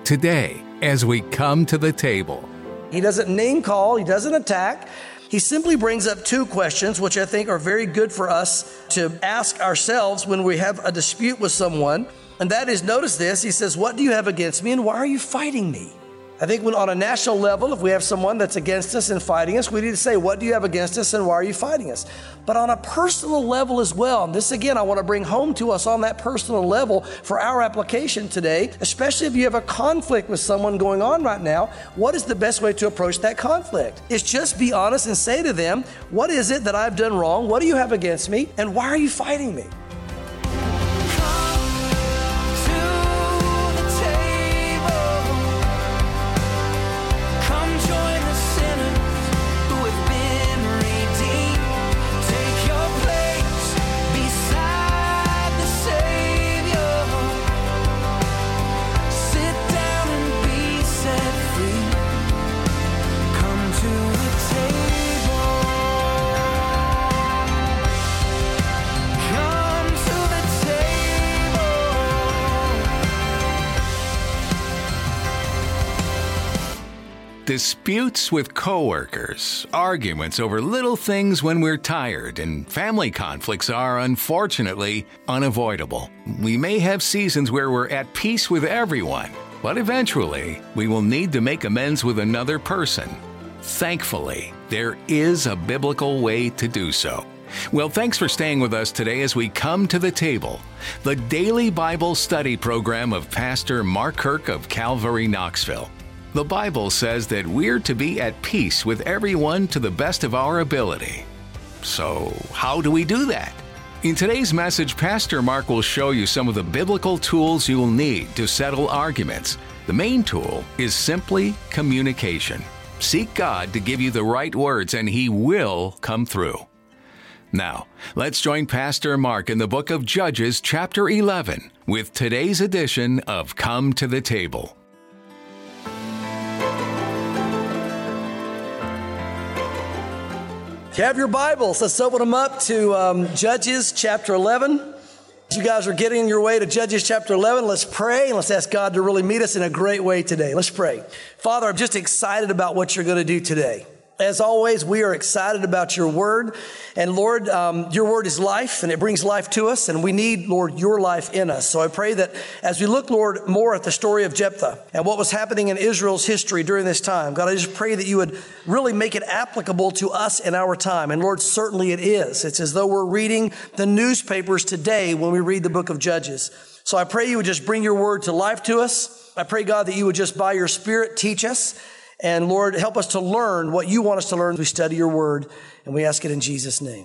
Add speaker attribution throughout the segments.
Speaker 1: today as we come to the table.
Speaker 2: He doesn't name call, he doesn't attack. He simply brings up two questions, which I think are very good for us to ask ourselves when we have a dispute with someone. And that is, notice this, he says, what do you have against me and why are you fighting me? I think when on a national level, if we have someone that's against us and fighting us, we need to say, what do you have against us and why are you fighting us? But on a personal level as well, and this again, I want to bring home to us on that personal level for our application today, especially if you have a conflict with someone going on right now, what is the best way to approach that conflict? It's just be honest and say to them, what is it that I've done wrong? What do you have against me? And why are you fighting me?
Speaker 1: Disputes with coworkers, arguments over little things when we're tired, and family conflicts are, unfortunately, unavoidable. We may have seasons where we're at peace with everyone, but eventually, we will need to make amends with another person. Thankfully, there is a biblical way to do so. Well, thanks for staying with us today as we come to the table, the daily Bible study program of Pastor Mark Kirk of Calvary, Knoxville. The Bible says that we're to be at peace with everyone to the best of our ability. So, how do we do that? In today's message, Pastor Mark will show you some of the biblical tools you'll need to settle arguments. The main tool is simply communication. Seek God to give you the right words, and He will come through. Now, let's join Pastor Mark in the book of Judges, chapter 11, with today's edition of Come to the Table.
Speaker 2: If you have your Bibles, let's open them up to Judges chapter 11. As you guys are getting your way to Judges chapter 11, let's pray and let's ask God to really meet us in a great way today. Let's pray. Father, I'm just excited about what you're going to do today. As always, we are excited about your word. And Lord, your word is life and it brings life to us. And we need, Lord, your life in us. So I pray that as we look, Lord, more at the story of Jephthah and what was happening in Israel's history during this time, God, I just pray that you would really make it applicable to us in our time. And Lord, certainly it is. It's as though we're reading the newspapers today when we read the book of Judges. So I pray you would just bring your word to life to us. I pray, God, that you would just by your Spirit teach us. And Lord, help us to learn what you want us to learn as we study your word. And we ask it in Jesus' name.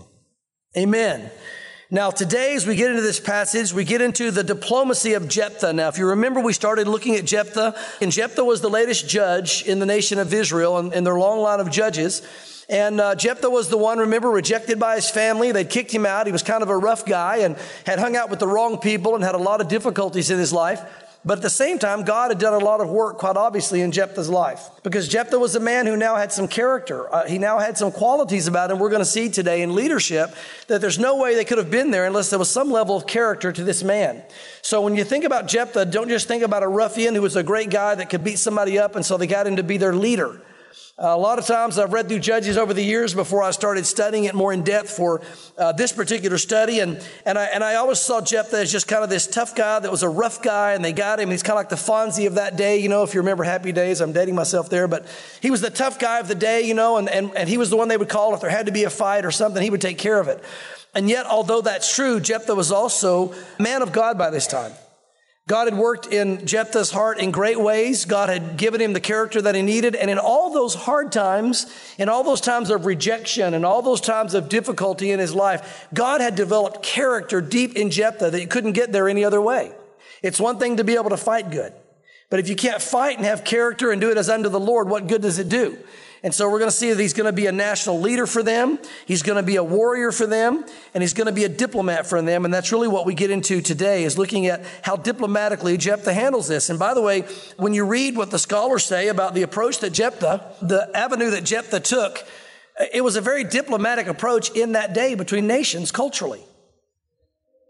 Speaker 2: Amen. Now, today, as we get into this passage, we get into the diplomacy of Jephthah. Now, if you remember, we started looking at Jephthah, and Jephthah was the latest judge in the nation of Israel in their long line of judges. And Jephthah was the one, remember, rejected by his family. They'd kicked him out. He was kind of a rough guy and had hung out with the wrong people and had a lot of difficulties in his life. But at the same time, God had done a lot of work, quite obviously, in Jephthah's life. Because Jephthah was a man who now had some character. He now had some qualities about him. We're going to see today in leadership that there's no way they could have been there unless there was some level of character to this man. So when you think about Jephthah, don't just think about a ruffian who was a great guy that could beat somebody up, and so they got him to be their leader. A lot of times I've read through Judges over the years before I started studying it more in depth for this particular study. And I always saw Jephthah as just kind of this tough guy that was a rough guy, and they got him. He's kind of like the Fonzie of that day, you know, if you remember Happy Days. I'm dating myself there. But he was the tough guy of the day, you know, and he was the one they would call if there had to be a fight or something. He would take care of it. And yet, although that's true, Jephthah was also a man of God by this time. God had worked in Jephthah's heart in great ways. God had given him the character that he needed. And in all those hard times, in all those times of rejection, and all those times of difficulty in his life, God had developed character deep in Jephthah that you couldn't get there any other way. It's one thing to be able to fight good. But if you can't fight and have character and do it as unto the Lord, what good does it do? And so we're going to see that he's going to be a national leader for them. He's going to be a warrior for them. And he's going to be a diplomat for them. And that's really what we get into today, is looking at how diplomatically Jephthah handles this. And by the way, when you read what the scholars say about the approach that Jephthah, the avenue that Jephthah took, it was a very diplomatic approach in that day between nations culturally.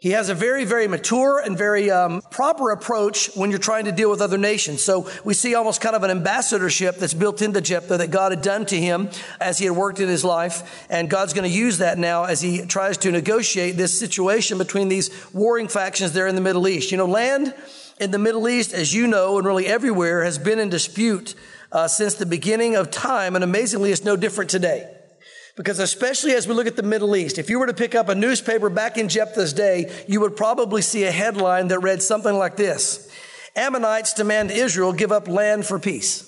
Speaker 2: He has a very, very mature and very proper approach when you're trying to deal with other nations. So we see almost kind of an ambassadorship that's built into Jephthah that God had done to him as he had worked in his life. And God's going to use that now as he tries to negotiate this situation between these warring factions there in the Middle East. You know, land in the Middle East, as you know, and really everywhere, has been in dispute since the beginning of time. And amazingly, it's no different today. Because especially as we look at the Middle East, if you were to pick up a newspaper back in Jephthah's day, you would probably see a headline that read something like this: Ammonites demand Israel give up land for peace.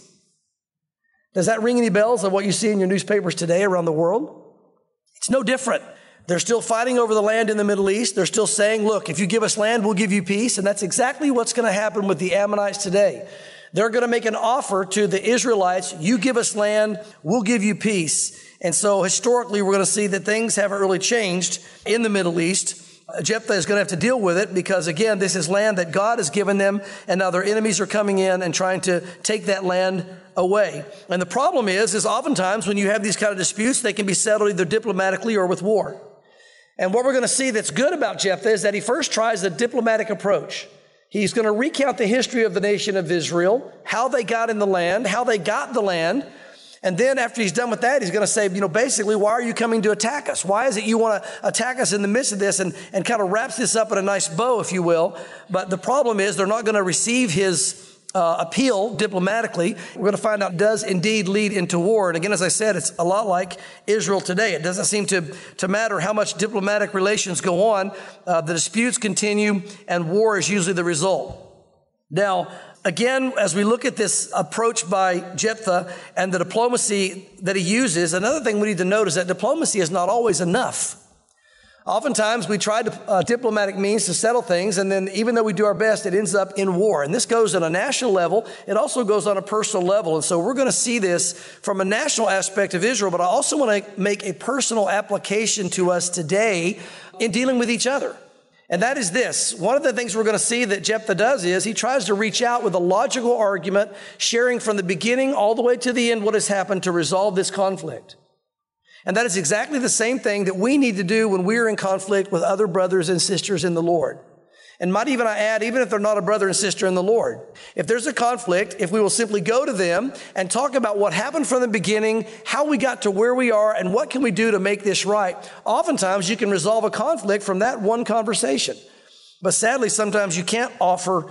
Speaker 2: Does that ring any bells of what you see in your newspapers today around the world? It's no different. They're still fighting over the land in the Middle East. They're still saying, look, if you give us land, we'll give you peace. And that's exactly what's going to happen with the Ammonites today. They're going to make an offer to the Israelites. You give us land, we'll give you peace. And so historically, we're going to see that things haven't really changed in the Middle East. Jephthah is going to have to deal with it because, again, this is land that God has given them, and now their enemies are coming in and trying to take that land away. And the problem is oftentimes when you have these kind of disputes, they can be settled either diplomatically or with war. And what we're going to see that's good about Jephthah is that he first tries the diplomatic approach. He's going to recount the history of the nation of Israel, how they got in the land, how they got the land. And then after he's done with that, he's going to say, basically, why are you coming to attack us? Why is it you want to attack us in the midst of this? And kind of wraps this up in a nice bow, if you will. But the problem is they're not going to receive his appeal diplomatically. We're going to find out it does indeed lead into war. And again, as I said, it's a lot like Israel today. It doesn't seem to matter how much diplomatic relations go on. The disputes continue, and war is usually the result. Now, again, as we look at this approach by Jephthah and the diplomacy that he uses, another thing we need to note is that diplomacy is not always enough. Oftentimes, we try diplomatic means to settle things, and then even though we do our best, it ends up in war. And this goes on a national level. It also goes on a personal level. And so we're going to see this from a national aspect of Israel, but I also want to make a personal application to us today in dealing with each other. And that is this. One of the things we're going to see that Jephthah does is he tries to reach out with a logical argument, sharing from the beginning all the way to the end what has happened to resolve this conflict. And that is exactly the same thing that we need to do when we're in conflict with other brothers and sisters in the Lord. And might even I add, even if they're not a brother and sister in the Lord, if there's a conflict, if we will simply go to them and talk about what happened from the beginning, how we got to where we are, and what can we do to make this right, oftentimes you can resolve a conflict from that one conversation. But sadly, sometimes you can't offer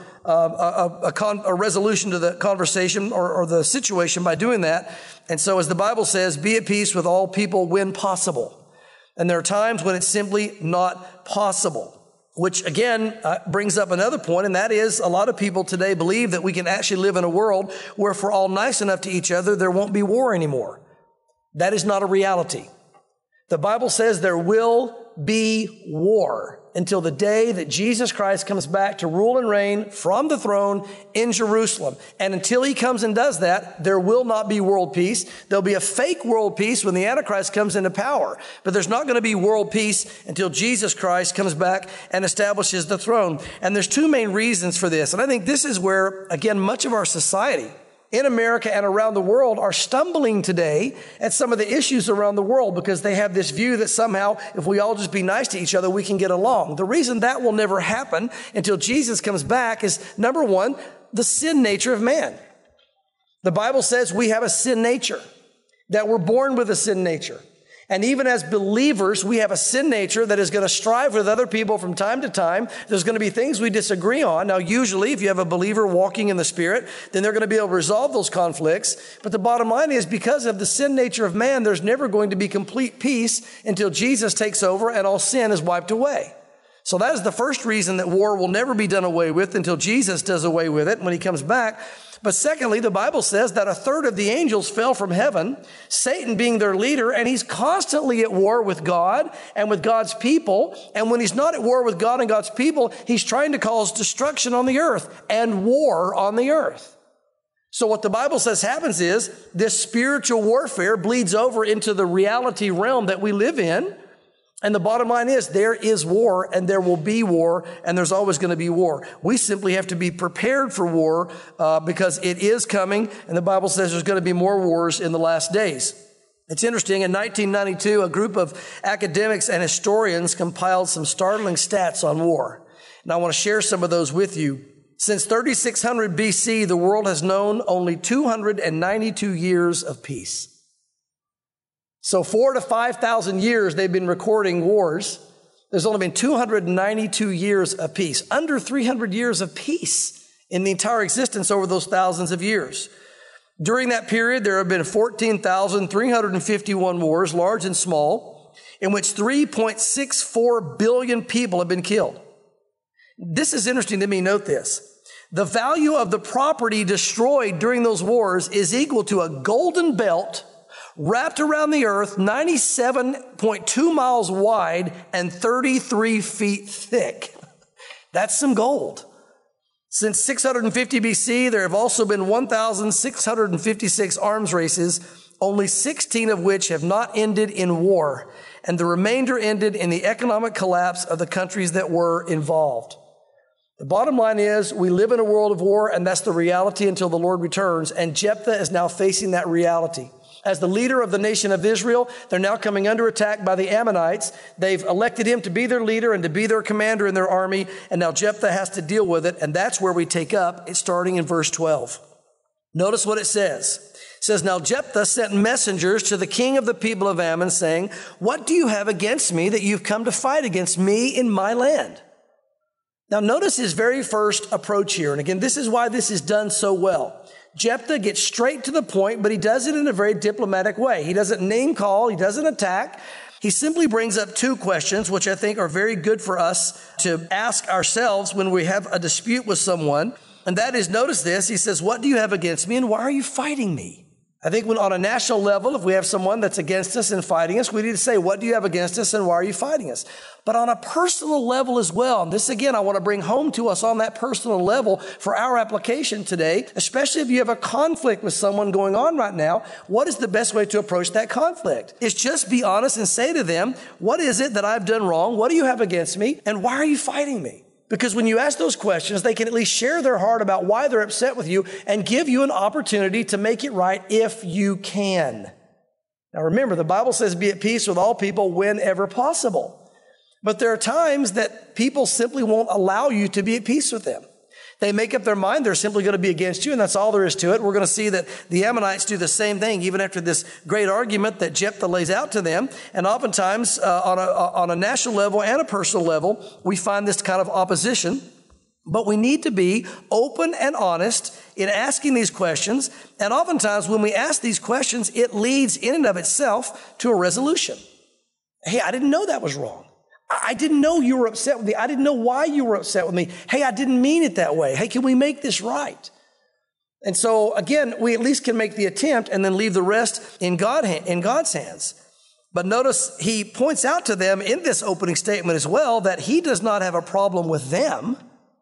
Speaker 2: a resolution to the conversation or the situation by doing that. And so as the Bible says, be at peace with all people when possible. And there are times when it's simply not possible. Which, again, brings up another point, and that is a lot of people today believe that we can actually live in a world where if we're all nice enough to each other, there won't be war anymore. That is not a reality. The Bible says there will be war until the day that Jesus Christ comes back to rule and reign from the throne in Jerusalem. And until he comes and does that, there will not be world peace. There'll be a fake world peace when the Antichrist comes into power. But there's not going to be world peace until Jesus Christ comes back and establishes the throne. And there's two main reasons for this. And I think this is where, again, much of our society in America and around the world are stumbling today at some of the issues around the world because they have this view that somehow if we all just be nice to each other, we can get along. The reason that will never happen until Jesus comes back is, number one, the sin nature of man. The Bible says we have a sin nature, that we're born with a sin nature. And even as believers, we have a sin nature that is going to strive with other people from time to time. There's going to be things we disagree on. Now, usually, if you have a believer walking in the Spirit, then they're going to be able to resolve those conflicts. But the bottom line is because of the sin nature of man, there's never going to be complete peace until Jesus takes over and all sin is wiped away. So that is the first reason that war will never be done away with until Jesus does away with it when he comes back. But secondly, the Bible says that a third of the angels fell from heaven, Satan being their leader, and he's constantly at war with God and with God's people. And when he's not at war with God and God's people, he's trying to cause destruction on the earth and war on the earth. So what the Bible says happens is this spiritual warfare bleeds over into the reality realm that we live in. And the bottom line is there is war and there will be war and there's always going to be war. We simply have to be prepared for war because it is coming. And the Bible says there's going to be more wars in the last days. It's interesting, in 1992, a group of academics and historians compiled some startling stats on war. And I want to share some of those with you. Since 3600 BC, the world has known only 292 years of peace. So 4,000 to 5,000 years they've been recording wars. There's only been 292 years of peace, under 300 years of peace in the entire existence over those thousands of years. During that period, there have been 14,351 wars, large and small, in which 3.64 billion people have been killed. This is interesting to me. Note this. The value of the property destroyed during those wars is equal to a golden belt wrapped around the earth, 97.2 miles wide and 33 feet thick. That's some gold. Since 650 BC, there have also been 1,656 arms races, only 16 of which have not ended in war, and the remainder ended in the economic collapse of the countries that were involved. The bottom line is we live in a world of war, and that's the reality until the Lord returns, and Jephthah is now facing that reality. As the leader of the nation of Israel, they're now coming under attack by the Ammonites. They've elected him to be their leader and to be their commander in their army, and now Jephthah has to deal with it, and that's where we take up. It's starting in verse 12. Notice what it says. It says, "Now Jephthah sent messengers to the king of the people of Ammon, saying, 'What do you have against me that you've come to fight against me in my land?'" Now notice his very first approach here. And again, this is why this is done so well. Jephthah gets straight to the point, but he does it in a very diplomatic way. He doesn't name call. He doesn't attack. He simply brings up two questions, which I think are very good for us to ask ourselves when we have a dispute with someone. And that is, notice this. He says, "What do you have against me and why are you fighting me?" I think when on a national level, if we have someone that's against us and fighting us, we need to say, what do you have against us and why are you fighting us? But on a personal level as well, and this again, I want to bring home to us on that personal level for our application today, especially if you have a conflict with someone going on right now, what is the best way to approach that conflict? It's just be honest and say to them, what is it that I've done wrong? What do you have against me? And why are you fighting me? Because when you ask those questions, they can at least share their heart about why they're upset with you and give you an opportunity to make it right if you can. Now remember, the Bible says be at peace with all people whenever possible. But there are times that people simply won't allow you to be at peace with them. They make up their mind they're simply going to be against you, and that's all there is to it. We're going to see that the Ammonites do the same thing, even after this great argument that Jephthah lays out to them. And oftentimes, on a national level and a personal level, we find this kind of opposition. But we need to be open and honest in asking these questions. And oftentimes, when we ask these questions, it leads in and of itself to a resolution. Hey, I didn't know that was wrong. I didn't know you were upset with me. I didn't know why you were upset with me. Hey, I didn't mean it that way. Hey, can we make this right? And so, again, we at least can make the attempt and then leave the rest in God's hands. But notice he points out to them in this opening statement as well that he does not have a problem with them.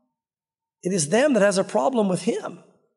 Speaker 2: It is them that has a problem with him.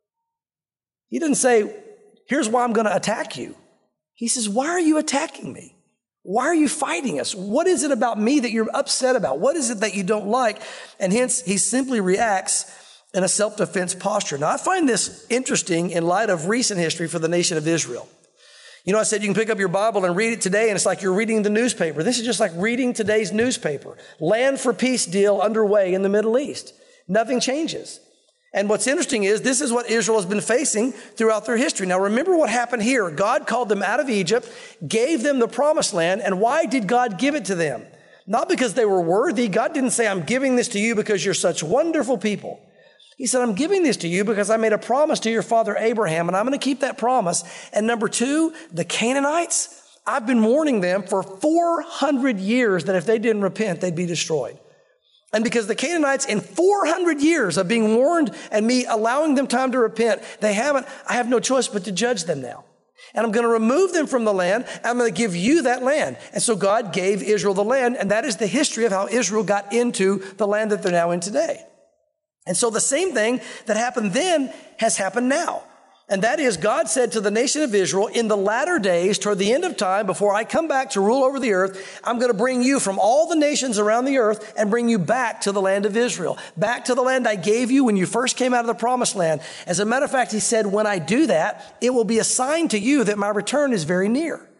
Speaker 2: He didn't say, here's why I'm going to attack you. He says, why are you attacking me? Why are you fighting us? What is it about me that you're upset about? What is it that you don't like? And hence, he simply reacts in a self-defense posture. Now, I find this interesting in light of recent history for the nation of Israel. You know, I said you can pick up your Bible and read it today, and it's like you're reading the newspaper. This is just like reading today's newspaper. Land for peace deal underway in the Middle East. Nothing changes. And what's interesting is this is what Israel has been facing throughout their history. Now, remember what happened here. God called them out of Egypt, gave them the promised land. And why did God give it to them? Not because they were worthy. God didn't say, I'm giving this to you because you're such wonderful people. He said, I'm giving this to you because I made a promise to your father Abraham, and I'm going to keep that promise. And number two, the Canaanites, I've been warning them for 400 years that if they didn't repent, they'd be destroyed. And because the Canaanites, in 400 years of being warned and me allowing them time to repent, I have no choice but to judge them now. And I'm going to remove them from the land. I'm going to give you that land. And so God gave Israel the land. And that is the history of how Israel got into the land that they're now in today. And so the same thing that happened then has happened now. And that is, God said to the nation of Israel, in the latter days, toward the end of time, before I come back to rule over the earth, I'm going to bring you from all the nations around the earth and bring you back to the land of Israel, back to the land I gave you when you first came out of the promised land. As a matter of fact, he said, when I do that, it will be a sign to you that my return is very near.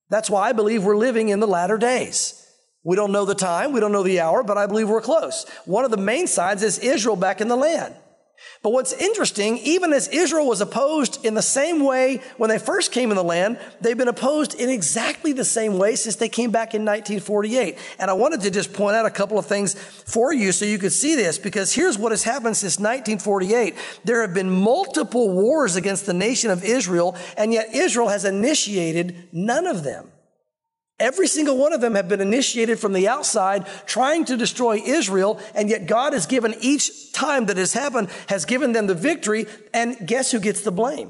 Speaker 2: That's why I believe we're living in the latter days. We don't know the time, we don't know the hour, but I believe we're close. One of the main signs is Israel back in the land. But what's interesting, even as Israel was opposed in the same way when they first came in the land, they've been opposed in exactly the same way since they came back in 1948. And I wanted to just point out a couple of things for you so you could see this, because here's what has happened since 1948. There have been multiple wars against the nation of Israel, and yet Israel has initiated none of them. Every single one of them have been initiated from the outside, trying to destroy Israel, and yet God has given each time that has happened, has given them the victory, and guess who gets the blame?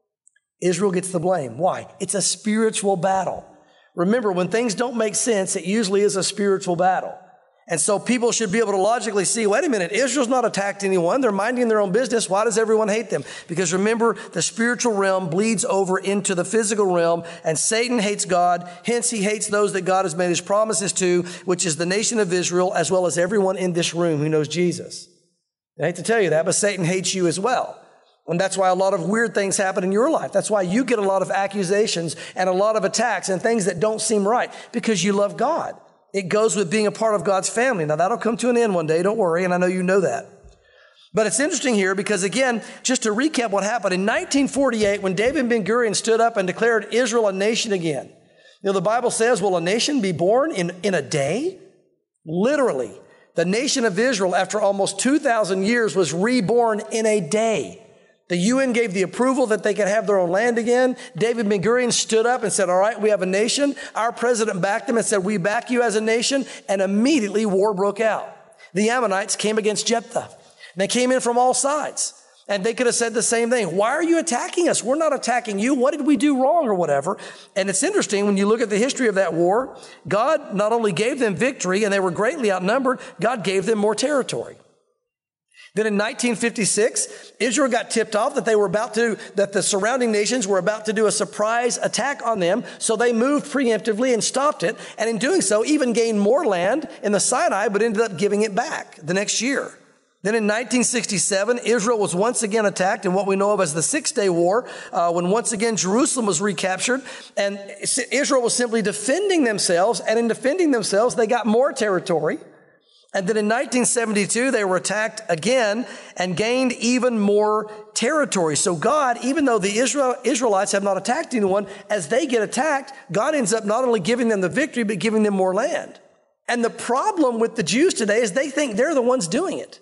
Speaker 2: Israel gets the blame. Why? It's a spiritual battle. Remember, when things don't make sense, it usually is a spiritual battle. And so people should be able to logically see, wait a minute, Israel's not attacked anyone. They're minding their own business. Why does everyone hate them? Because remember, the spiritual realm bleeds over into the physical realm, and Satan hates God. Hence, he hates those that God has made his promises to, which is the nation of Israel, as well as everyone in this room who knows Jesus. I hate to tell you that, but Satan hates you as well. And that's why a lot of weird things happen in your life. That's why you get a lot of accusations and a lot of attacks and things that don't seem right, because you love God. It goes with being a part of God's family. Now, that'll come to an end one day, don't worry, and I know you know that. But it's interesting here because, again, just to recap what happened, in 1948, when David Ben-Gurion stood up and declared Israel a nation again, the Bible says, will a nation be born in a day? Literally, the nation of Israel, after almost 2,000 years, was reborn in a day. The UN gave the approval that they could have their own land again. David Ben-Gurion stood up and said, all right, we have a nation. Our president backed him and said, we back you as a nation. And immediately war broke out. The Ammonites came against Jephthah. They came in from all sides. And they could have said the same thing. Why are you attacking us? We're not attacking you. What did we do wrong or whatever? And it's interesting when you look at the history of that war, God not only gave them victory and they were greatly outnumbered, God gave them more territory. Then in 1956, Israel got tipped off that that the surrounding nations were about to do a surprise attack on them. So they moved preemptively and stopped it. And in doing so, even gained more land in the Sinai, but ended up giving it back the next year. Then in 1967, Israel was once again attacked in what we know of as the Six-Day War, when once again Jerusalem was recaptured. And Israel was simply defending themselves. And in defending themselves, they got more territory. And then in 1972, they were attacked again and gained even more territory. So God, even though the Israelites have not attacked anyone, as they get attacked, God ends up not only giving them the victory, but giving them more land. And the problem with the Jews today is they think they're the ones doing it.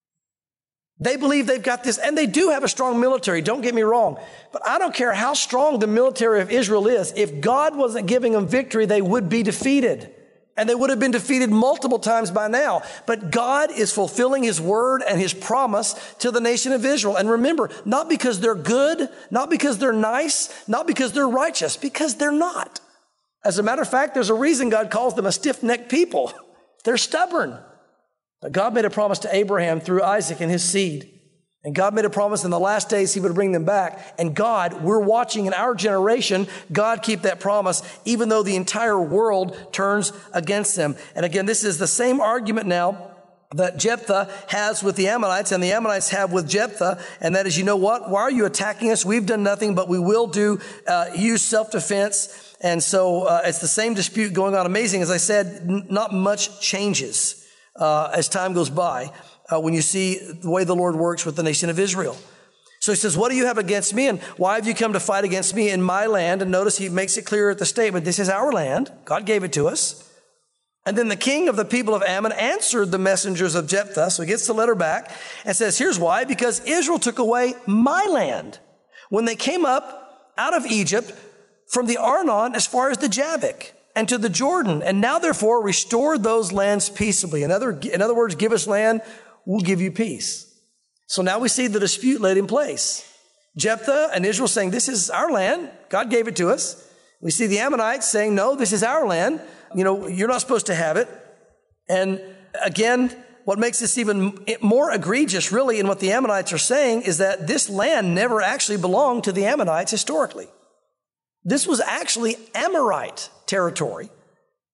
Speaker 2: They believe they've got this, and they do have a strong military, don't get me wrong. But I don't care how strong the military of Israel is. If God wasn't giving them victory, they would be defeated. And they would have been defeated multiple times by now. But God is fulfilling his word and his promise to the nation of Israel. And remember, not because they're good, not because they're nice, not because they're righteous, because they're not. As a matter of fact, there's a reason God calls them a stiff-necked people. They're stubborn. But God made a promise to Abraham through Isaac and his seed. And God made a promise in the last days he would bring them back. And God, we're watching in our generation, God keep that promise, even though the entire world turns against them. And again, this is the same argument now that Jephthah has with the Ammonites and the Ammonites have with Jephthah. And that is, you know what? Why are you attacking us? We've done nothing, but we will use self-defense. And so it's the same dispute going on. Amazing. As I said, not much changes as time goes by. When you see the way the Lord works with the nation of Israel. So he says, what do you have against me? And why have you come to fight against me in my land? And notice he makes it clear at the statement, this is our land. God gave it to us. And then the king of the people of Ammon answered the messengers of Jephthah. So he gets the letter back and says, here's why. Because Israel took away my land when they came up out of Egypt from the Arnon as far as the Jabbok and to the Jordan. And now, therefore, restore those lands peaceably. In other words, give us land, we'll give you peace. So now we see the dispute laid in place. Jephthah and Israel saying, this is our land. God gave it to us. We see the Ammonites saying, no, this is our land. You're not supposed to have it. And again, what makes this even more egregious, really, in what the Ammonites are saying is that this land never actually belonged to the Ammonites historically. This was actually Amorite territory.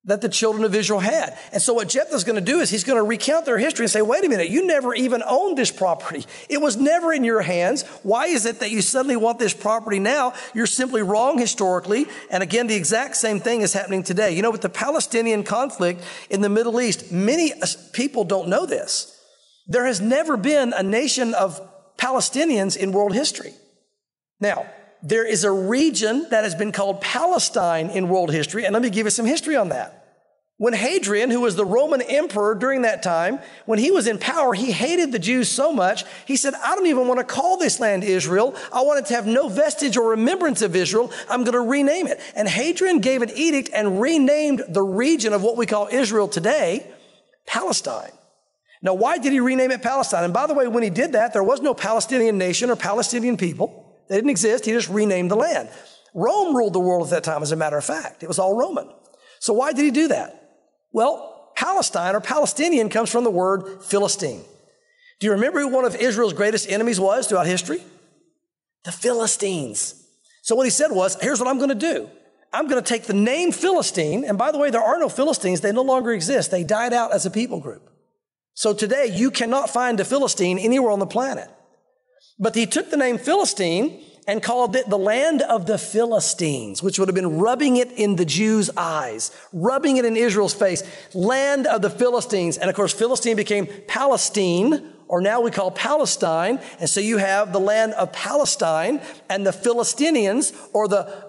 Speaker 2: that the children of Israel had. And so what Jephthah's going to do is he's going to recount their history and say, wait a minute, you never even owned this property. It was never in your hands. Why is it that you suddenly want this property now? You're simply wrong historically. And again, the exact same thing is happening today. You know, with the Palestinian conflict in the Middle East, many people don't know this. There has never been a nation of Palestinians in world history. Now, there is a region that has been called Palestine in world history, and let me give you some history on that. When Hadrian, who was the Roman emperor during that time, when he was in power, he hated the Jews so much, he said, I don't even want to call this land Israel. I want it to have no vestige or remembrance of Israel. I'm going to rename it. And Hadrian gave an edict and renamed the region of what we call Israel today, Palestine. Now, why did he rename it Palestine? And by the way, when he did that, there was no Palestinian nation or Palestinian people. They didn't exist. He just renamed the land. Rome ruled the world at that time, as a matter of fact. It was all Roman. So why did he do that? Well, Palestine or Palestinian comes from the word Philistine. Do you remember who one of Israel's greatest enemies was throughout history? The Philistines. So what he said was, here's what I'm going to do. I'm going to take the name Philistine, and by the way, there are no Philistines. They no longer exist. They died out as a people group. So today, you cannot find a Philistine anywhere on the planet. But he took the name Philistine and called it the land of the Philistines, which would have been rubbing it in the Jews' eyes, rubbing it in Israel's face, land of the Philistines. And of course, Philistine became Palestine, or now we call Palestine. And so you have the land of Palestine and the Philistinians, or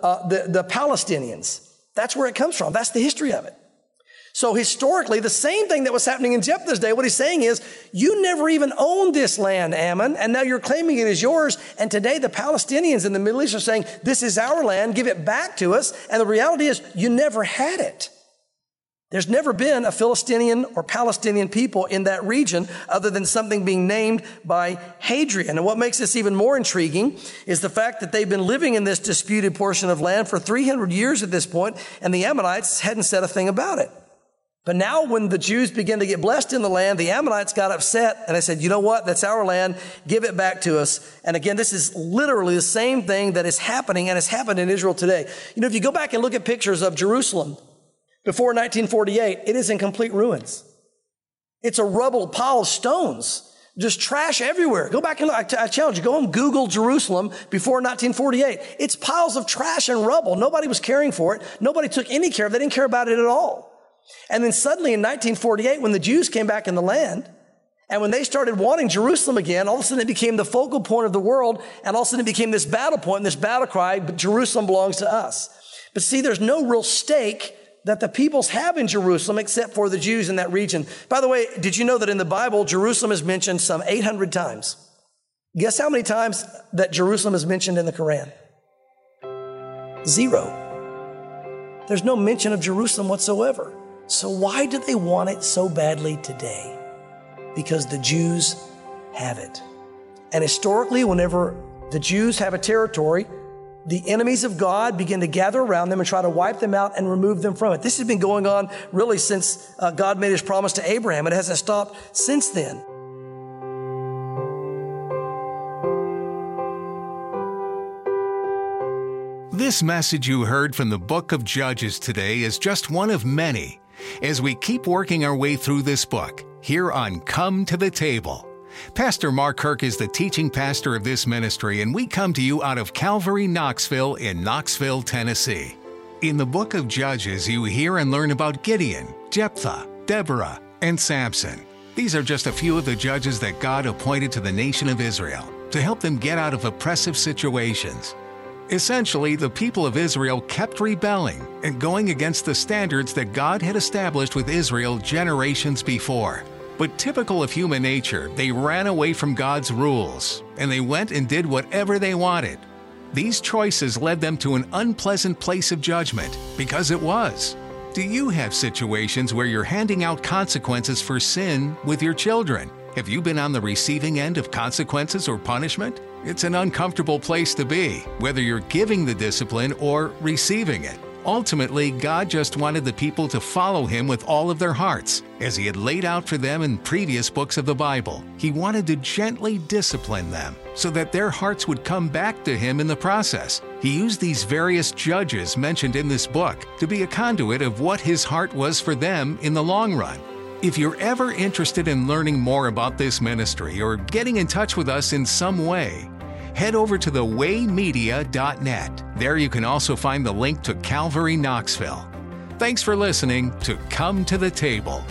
Speaker 2: the Palestinians. That's where it comes from. That's the history of it. So historically, the same thing that was happening in Jephthah's day, what he's saying is, you never even owned this land, Ammon, and now you're claiming it as yours. And today the Palestinians in the Middle East are saying, this is our land, give it back to us. And the reality is, you never had it. There's never been a Philistinian or Palestinian people in that region other than something being named by Hadrian. And what makes this even more intriguing is the fact that they've been living in this disputed portion of land for 300 years at this point, and the Ammonites hadn't said a thing about it. But now when the Jews began to get blessed in the land, the Ammonites got upset and they said, you know what? That's our land. Give it back to us. And again, this is literally the same thing that is happening and has happened in Israel today. You know, if you go back and look at pictures of Jerusalem before 1948, it is in complete ruins. It's a rubble pile of stones, just trash everywhere. Go back and look. I challenge you, go and Google Jerusalem before 1948. It's piles of trash and rubble. Nobody was caring for it. Nobody took any care of it. They didn't care about it at all. And then suddenly in 1948, when the Jews came back in the land, and when they started wanting Jerusalem again, all of a sudden it became the focal point of the world, and all of a sudden it became this battle point, this battle cry, but Jerusalem belongs to us. But see, there's no real stake that the peoples have in Jerusalem except for the Jews in that region. By the way, did you know that in the Bible, Jerusalem is mentioned some 800 times? Guess how many times that Jerusalem is mentioned in the Quran? 0. There's no mention of Jerusalem whatsoever. So why do they want it so badly today? Because the Jews have it. And historically, whenever the Jews have a territory, the enemies of God begin to gather around them and try to wipe them out and remove them from it. This has been going on really since God made his promise to Abraham. It hasn't stopped since then.
Speaker 1: This message you heard from the book of Judges today is just one of many as we keep working our way through this book here on Come to the Table. Pastor Mark Kirk is the teaching pastor of this ministry, and we come to you out of Calvary Knoxville in Knoxville, Tennessee. In the book of Judges, you hear and learn about Gideon, Jephthah, Deborah, and Samson. These are just a few of the judges that God appointed to the nation of Israel to help them get out of oppressive situations. Essentially, the people of Israel kept rebelling and going against the standards that God had established with Israel generations before. But typical of human nature, they ran away from God's rules, and they went and did whatever they wanted. These choices led them to an unpleasant place of judgment, because it was. Do you have situations where you're handing out consequences for sin with your children? Have you been on the receiving end of consequences or punishment? It's an uncomfortable place to be, whether you're giving the discipline or receiving it. Ultimately, God just wanted the people to follow Him with all of their hearts, as He had laid out for them in previous books of the Bible. He wanted to gently discipline them so that their hearts would come back to Him in the process. He used these various judges mentioned in this book to be a conduit of what His heart was for them in the long run. If you're ever interested in learning more about this ministry or getting in touch with us in some way, head over to thewaymedia.net. There you can also find the link to Calvary Knoxville. Thanks for listening to Come to the Table.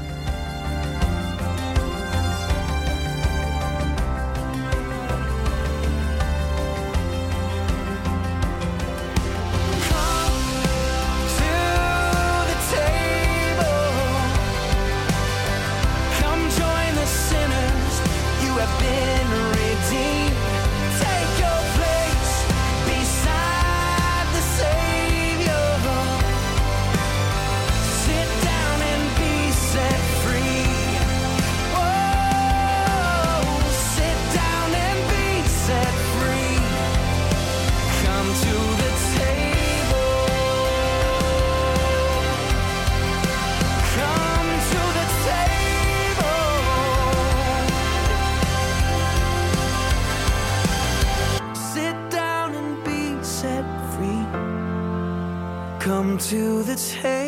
Speaker 3: Come to the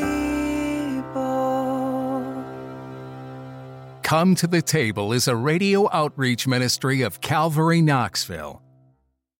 Speaker 3: table.
Speaker 1: Come to the Table is a radio outreach ministry of Calvary Knoxville.